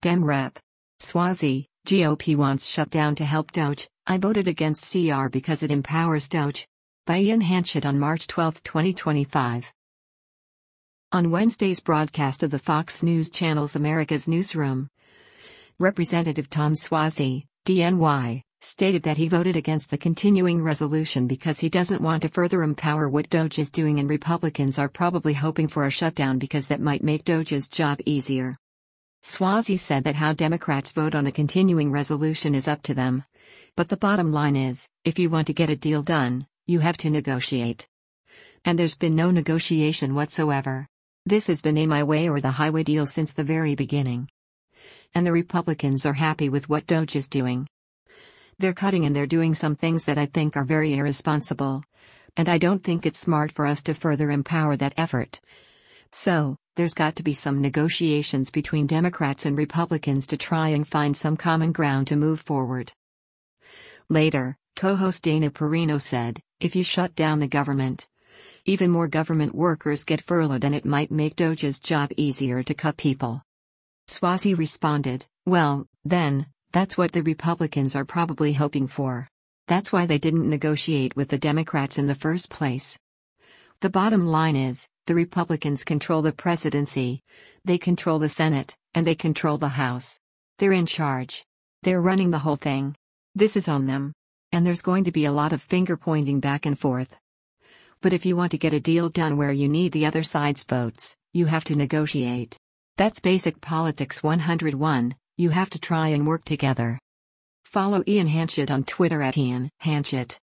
Dem Rep. Swazi, GOP wants shutdown to help Doge. I voted against CR because it empowers Doge. By Ian Hanchett on March 12, 2025. On Wednesday's broadcast of the Fox News Channel's America's Newsroom, Representative Tom Swazi, DNY, stated that he voted against the continuing resolution because he doesn't want to further empower what Doge is doing, and Republicans are probably hoping for a shutdown because that might make Doge's job easier. Swazi said that how Democrats vote on the continuing resolution is up to them. But the bottom line is, if you want to get a deal done, you have to negotiate. And there's been no negotiation whatsoever. This has been a my way or the highway deal since the very beginning. And the Republicans are happy with what Doge is doing. They're cutting and they're doing some things that I think are very irresponsible. And I don't think it's smart for us to further empower that effort. So, there's got to be some negotiations between Democrats and Republicans to try and find some common ground to move forward. Later, co-host Dana Perino said, if you shut down the government, even more government workers get furloughed and it might make Doge's job easier to cut people. Swazi responded, well, then, that's what the Republicans are probably hoping for. That's why they didn't negotiate with the Democrats in the first place. The bottom line is, the Republicans control the presidency, they control the Senate, and they control the House. They're in charge. They're running the whole thing. This is on them. And there's going to be a lot of finger-pointing back and forth. But if you want to get a deal done where you need the other side's votes, you have to negotiate. That's basic politics 101, you have to try and work together. Follow Ian Hanchett on Twitter @Ian Hanchett.